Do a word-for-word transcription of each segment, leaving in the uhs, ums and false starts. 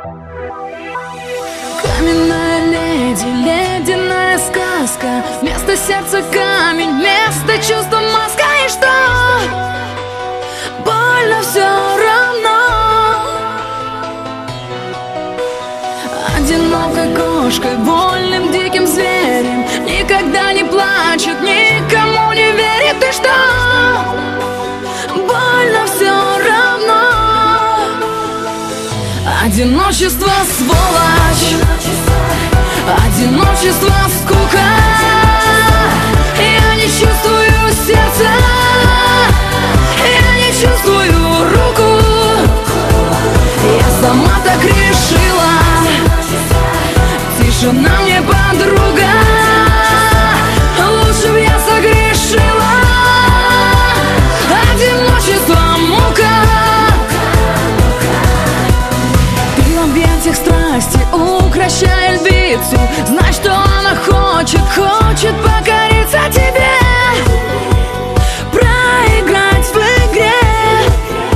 Каменная леди, ледяная сказка. Вместо сердца камень, вместо чувства маска. И что? Больно все равно. Одинокой кошкой, вольным диким зверем, никогда не плачет, никому не верит. И что? Больно все равно. Одиночество, сволочь, одиночество, скука. Я не чувствую сердца, я не чувствую руку. Я сама так решила. Тишина мне подруга. Лучше б я согрешила. Одиночество, мука. Ты в объятиях страсти, укращая львицу. Знай, что она хочет, хочет покориться тебе. Проиграть в игре.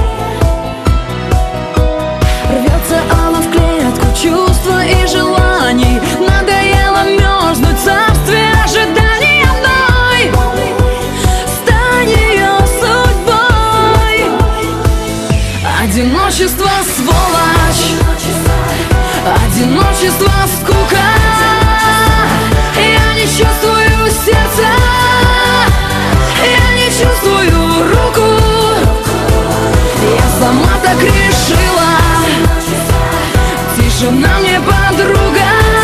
Рвется она в клетку чувства и желаний. Надоело мерзнуть в царстве ожиданий одной. Стань ее судьбой. Одиночество, сволочь, одиночество, скука. Я не чувствую сердца, я не чувствую руку. Я сама так решила. Тишина мне подруга.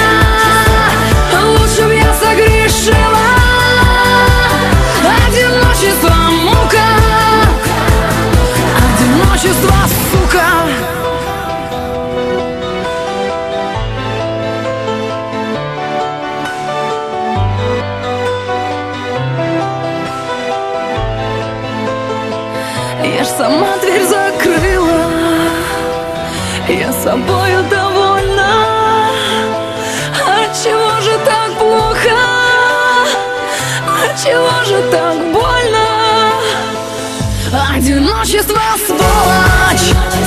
Лучше б я согрешила. Одиночество, мука. Одиночество, сука. Я ж сама дверь закрыла. Я собою довольна. Отчего же так плохо? Отчего же так больно? Одиночество, сволочь.